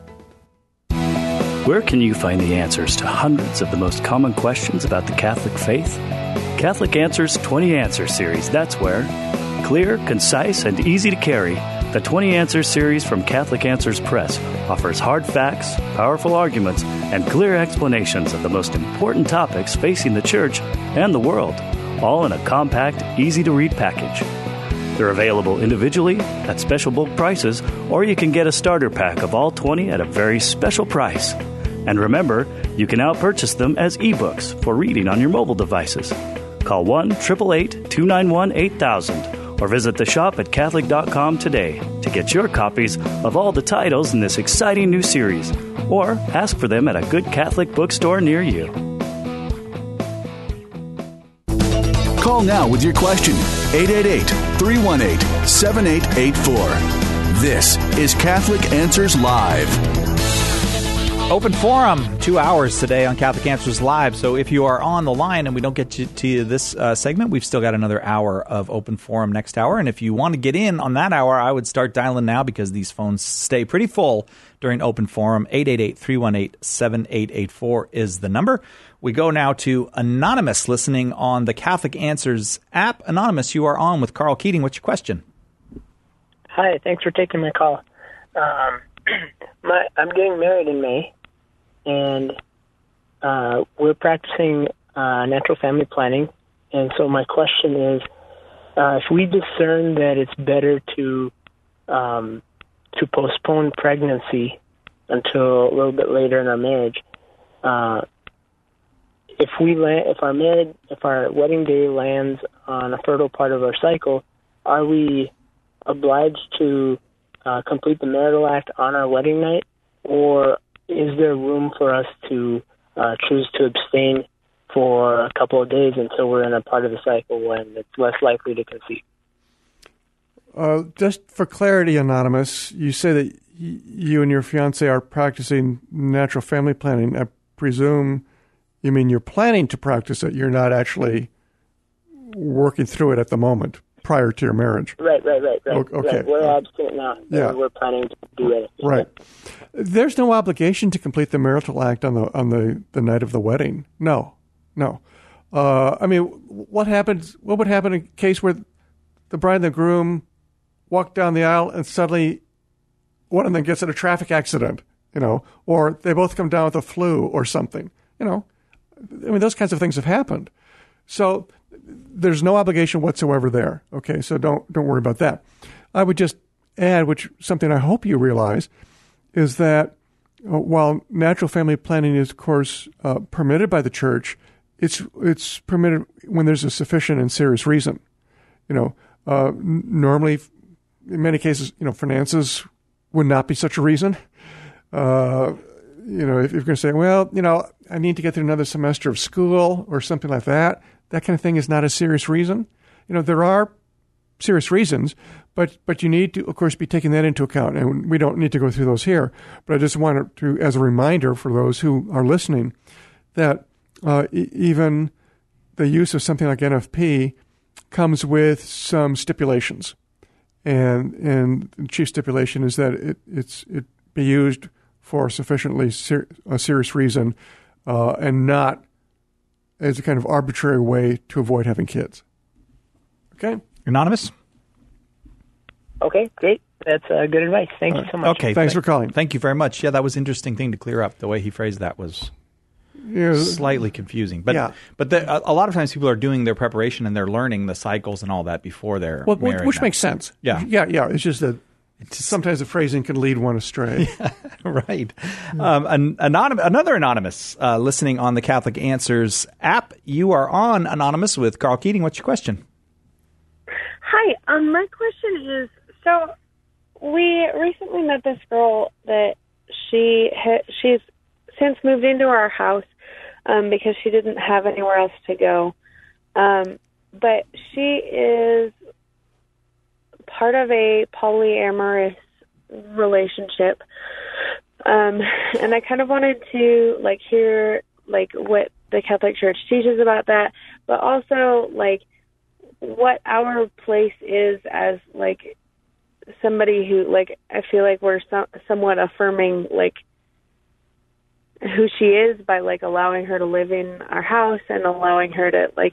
Where can you find the answers to hundreds of the most common questions about the Catholic faith? Catholic Answers twenty Answer Series, that's where. Clear, concise, and easy to carry, the twenty Answers series from Catholic Answers Press offers hard facts, powerful arguments, and clear explanations of the most important topics facing the Church and the world, all in a compact, easy-to-read package. They're available individually at special bulk prices, or you can get a starter pack of all twenty at a very special price. And remember, you can now purchase them as ebooks for reading on your mobile devices. Call one eight eight eight, two nine one, eight thousand or visit the shop at Catholic dot com today to get your copies of all the titles in this exciting new series, or ask for them at a good Catholic bookstore near you. Call now with your question, eight eight eight, three one eight, seven eight eight four. This is Catholic Answers Live. Open forum, two hours today on Catholic Answers Live. So if you are on the line and we don't get to, to this uh, segment, we've still got another hour of open forum next hour. And if you want to get in on that hour, I would start dialing now because these phones stay pretty full during open forum. eight eight eight, three one eight, seven eight eight four is the number. We go now to Anonymous listening on the Catholic Answers app. Anonymous, you are on with Carl Keating. What's your question? Hi, thanks for taking my call. Um, my, I'm getting married in May. And uh, we're practicing uh, natural family planning. And so my question is, uh, if we discern that it's better to um, to postpone pregnancy until a little bit later in our marriage, uh, if we land, if our married, if our wedding day lands on a fertile part of our cycle, are we obliged to uh, complete the marital act on our wedding night, or is there room for us to uh, choose to abstain for a couple of days until we're in a part of the cycle when it's less likely to conceive? Uh, just for clarity, Anonymous, you say that y- you and your fiancé are practicing natural family planning. I presume you mean you're planning to practice it. You're not actually working through it at the moment prior to your marriage. Right, right, right, right. Okay. Right. We're abstinent now. Yeah. We're planning to do it. Right. There's no obligation to complete the marital act on the on the, the night of the wedding. No, no. Uh, I mean, what happens? What would happen in a case where the bride and the groom walk down the aisle and suddenly one of them gets in a traffic accident, you know, or they both come down with a flu or something, you know? I mean, those kinds of things have happened. So there's no obligation whatsoever there. Okay, so don't don't worry about that. I would just add, which something I hope you realize, is that uh, while natural family planning is, of course, uh, permitted by the church, it's it's permitted when there's a sufficient and serious reason. You know, uh, n- normally, in many cases, you know, finances would not be such a reason. Uh, you know, if, if you're going to say, well, you know, I need to get through another semester of school or something like that, that kind of thing is not a serious reason. You know, there are serious reasons, but but you need to, of course, be taking that into account. And we don't need to go through those here. But I just wanted to, as a reminder for those who are listening, that uh, e- even the use of something like N F P comes with some stipulations. And and the chief stipulation is that it it's it be used for sufficiently ser- a serious reason uh, and not as a kind of arbitrary way to avoid having kids. Okay? Anonymous? Okay, great. That's uh, good advice. Thank you so much. Okay. Thanks th- for calling. Thank you very much. Yeah, that was an interesting thing to clear up. The way he phrased that was yeah. slightly confusing. But yeah. but the, a, a lot of times people are doing their preparation and they're learning the cycles and all that before they're well, married. Which now. makes sense. Yeah. Yeah, yeah. It's just that it's sometimes the phrasing can lead one astray. Yeah, right. Um, an, anonym, another Anonymous uh, listening on the Catholic Answers app. You are on, Anonymous, with Carl Keating. What's your question? Hi. Um, my question is, so we recently met this girl that she ha- she's since moved into our house um, because she didn't have anywhere else to go. Um, but she is part of a polyamorous relationship. Um, and I kind of wanted to like hear like what the Catholic Church teaches about that, but also like what our place is as like somebody who like I feel like we're some, somewhat affirming like who she is by like allowing her to live in our house and allowing her to like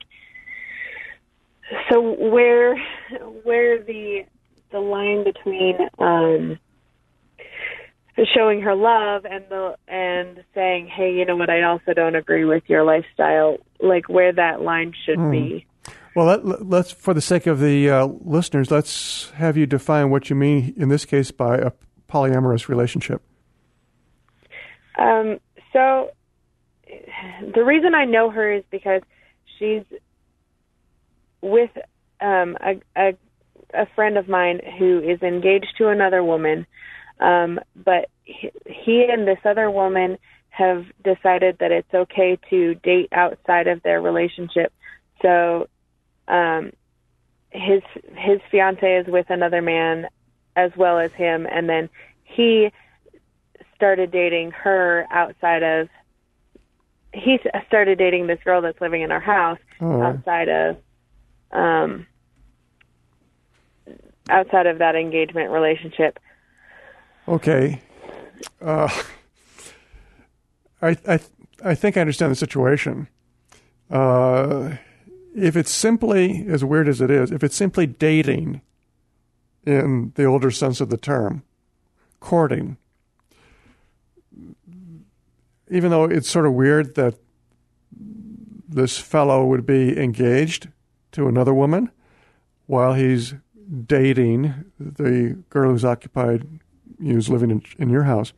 so where where the the line between um showing her love and the and saying, hey, you know what, I also don't agree with your lifestyle, like where that line should mm. be. Well, let, let's, for the sake of the uh, listeners, let's have you define what you mean in this case by a polyamorous relationship. Um, so the reason I know her is because she's with um, a, a a friend of mine who is engaged to another woman, um, but he, he and this other woman have decided that it's okay to date outside of their relationship. So um, his his fiance is with another man as well as him, and then he started dating her outside of, he started dating this girl that's living in our house oh. outside of, um, outside of that engagement relationship. Okay. Uh, I, I, I think I understand the situation. Uh, if it's simply, as weird as it is, if it's simply dating in the older sense of the term, courting, even though it's sort of weird that this fellow would be engaged to another woman while he's dating the girl who's occupied, who's living in, in your house.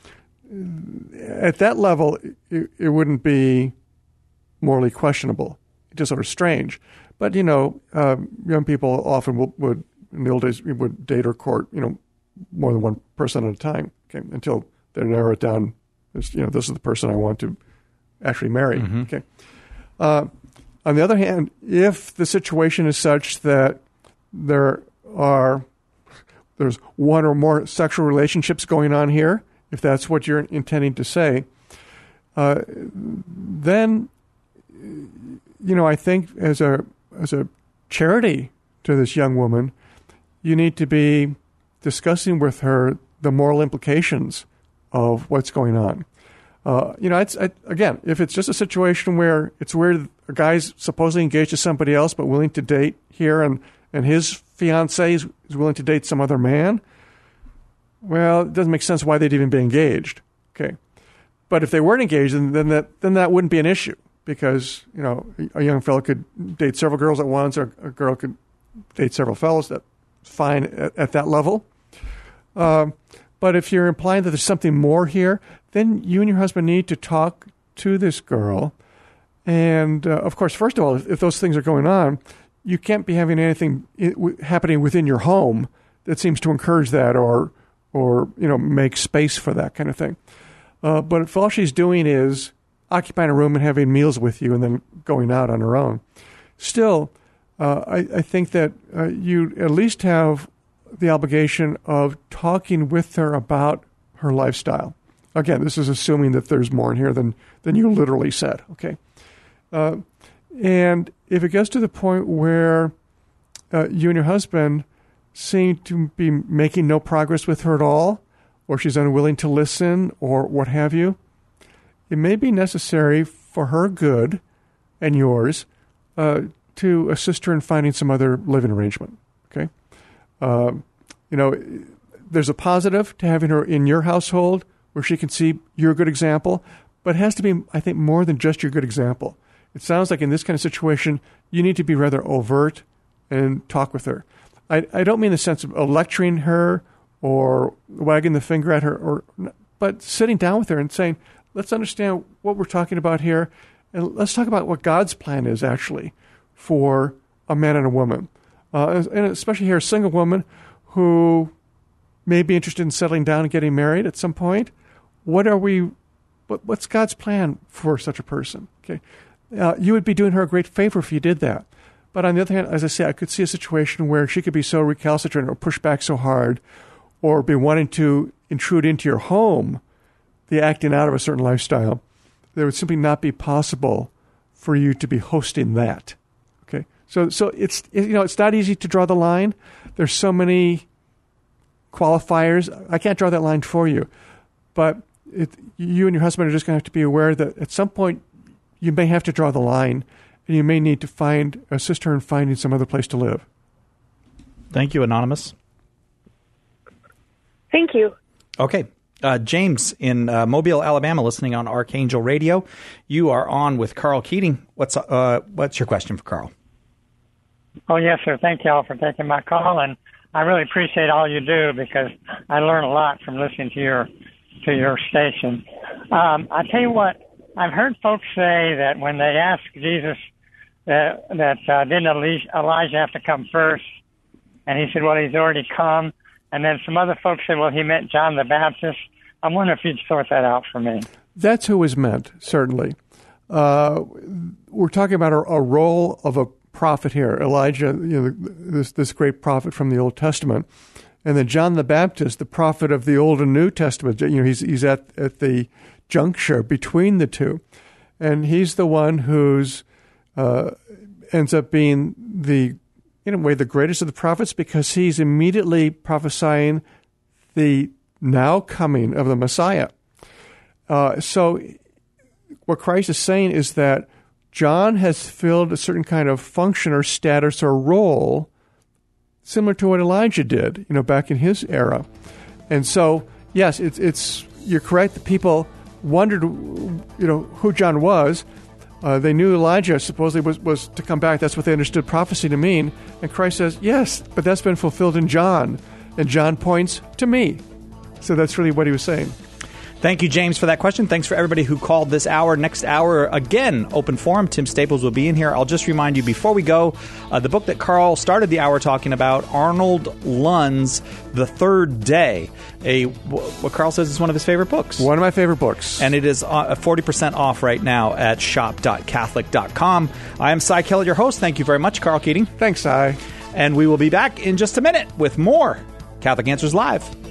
At that level, it, it wouldn't be morally questionable. It's just sort of strange. But, you know, uh, young people often would, would, in the old days, would date or court, you know, more than one person at a time, okay, until they narrow it down. You know, this is the person I want to actually marry. Mm-hmm. Okay. Uh, on the other hand, if the situation is such that there are there's one or more sexual relationships going on here, if that's what you're intending to say, uh, then you know I think as a as a charity to this young woman, you need to be discussing with her the moral implications of what's going on. Uh, you know, it's I, again, if it's just a situation where it's where a guy's supposedly engaged to somebody else but willing to date here, and, and his fiancée is, is willing to date some other man, well, it doesn't make sense why they'd even be engaged. Okay, but if they weren't engaged, then, then that then that wouldn't be an issue. because, you know, a young fellow could date several girls at once, or a girl could date several fellows. That's fine at, at that level. Um, but if you're implying that there's something more here, then you and your husband need to talk to this girl. And, uh, of course, first of all, if, if those things are going on, you can't be having anything I- w- happening within your home that seems to encourage that or, or you know, make space for that kind of thing. Uh, but if all she's doing is occupying a room and having meals with you and then going out on her own, still, uh, I, I think that uh, you at least have the obligation of talking with her about her lifestyle. Again, this is assuming that there's more in here than, than you literally said, okay? Uh, and if it gets to the point where uh, you and your husband seem to be making no progress with her at all, or she's unwilling to listen, or what have you, it may be necessary for her good and yours uh, to assist her in finding some other living arrangement, okay? Uh, you know, there's a positive to having her in your household where she can see you're a good example, but it has to be, I think, more than just your good example. It sounds like in this kind of situation, you need to be rather overt and talk with her. I, I don't mean the sense of lecturing her or wagging the finger at her, or, but sitting down with her and saying, let's understand what we're talking about here, and let's talk about what God's plan is actually for a man and a woman. Uh, and especially here, a single woman who may be interested in settling down and getting married at some point. What are we, what, what's God's plan for such a person? Okay, uh, you would be doing her a great favor if you did that. But on the other hand, as I say, I could see a situation where she could be so recalcitrant or push back so hard or be wanting to intrude into your home, the acting out of a certain lifestyle, that it would simply not be possible for you to be hosting that. Okay, so so it's it, you know it's not easy to draw the line. There's so many qualifiers. I can't draw that line for you, but it, you and your husband are just going to have to be aware that at some point you may have to draw the line, and you may need to find assist her in finding some other place to live. Thank you, Anonymous. Thank you. Okay. Uh, James in uh, Mobile, Alabama, listening on Archangel Radio. You are on with Carl Keating. What's uh, what's your question for Carl? Oh, yes, sir. Thank you all for taking my call, and I really appreciate all you do because I learn a lot from listening to your to your station. Um, I tell you what, I've heard folks say that when they ask Jesus that that uh, didn't Elijah have to come first, and he said, well, he's already come. And then some other folks said, well, he meant John the Baptist. I wonder if you'd sort that out for me. That's who was meant, certainly. Uh, we're talking about a, a role of a prophet here, Elijah, you know, this this great prophet from the Old Testament, and then John the Baptist, the prophet of the Old and New Testament. You know, he's he's at at the juncture between the two, and he's the one who's uh, ends up being the in a way the greatest of the prophets because he's immediately prophesying the now coming of the Messiah. Uh, so what Christ is saying is that John has filled a certain kind of function or status or role similar to what Elijah did, you know, back in his era. And so, yes, it's it's you're correct. The people wondered, you know, who John was. Uh, they knew Elijah supposedly was, was to come back. That's what they understood prophecy to mean. And Christ says, yes, but that's been fulfilled in John. And John points to me. So that's really what he was saying. Thank you, James, for that question. Thanks for everybody who called this hour. Next hour, again, open forum. Tim Staples will be in here. I'll just remind you before we go, uh, the book that Carl started the hour talking about, Arnold Lund's The Third Day. A what Carl says is one of his favorite books. One of my favorite books. And it is uh, forty percent off right now at shop dot catholic dot com. I am Cy Kellett, your host. Thank you very much, Carl Keating. Thanks, Cy. And we will be back in just a minute with more Catholic Answers Live.